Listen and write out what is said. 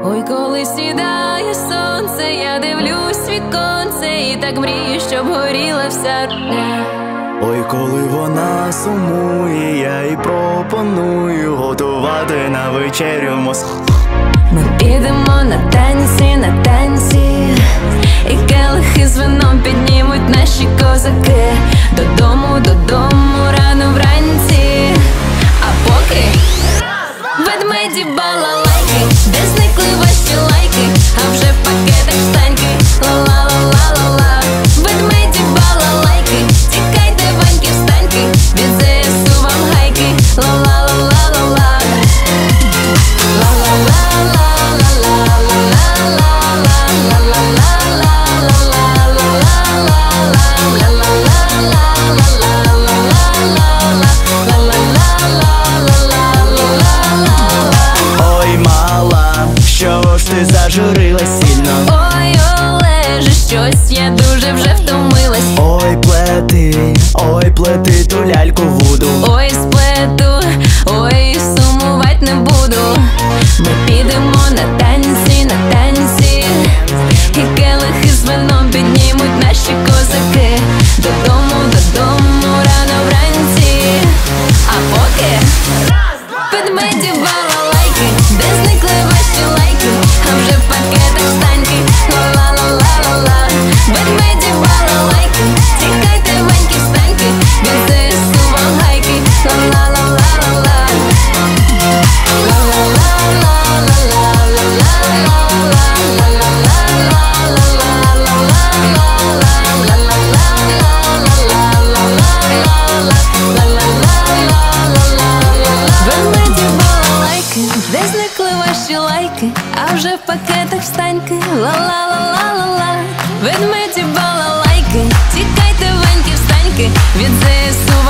Ой, коли сідає сонце, я дивлюсь віконце і так мрію, щоб горіла вся дня. Ой, коли вона сумує, я їй пропоную готувати на вечерю Москву. Ми підемо на танці, і келихи з вином піднімуть наші козаки. Додому рано вранці. А поки ведмеді балалайки, де зникли ваші лайки, а вже в пакетах штаньки. Ла-ла-ла-ла-ла-ла. Ведмеді балалайки, тікайте, ваньки, встаньки, від ЗСУ вам гайки. Ла-ла-ла-ла-ла-ла. Ой, мала, що ж ти зажурилась сильно? Ой, Олеже, щось я дуже вже втомилась. Ой, плети ту ляльку вуду. Ой, сплету, ой, сумувать не буду. Ми підемо на танці, і келихи з вином піднімуть наші козаки. Додому рано вранці. А поки ведмеді балалайки, де зникли ваші лайки, а вже в пакетах штаньки. Ла-ла-ла-ла-ла. Ведмеді балалайки, тікайте, ваньки, встаньки, від ЗСУ вам гайки. Ла-ла-ла-ла-ла-ла. Ведмеді балалайки, де зникли ваші лайки, а вже в пакетах штаньки. Ла-ла-ла-ла-ла-ла. Ведмеді балалайки, тікайте, ваньки, встаньки, від ЗСУ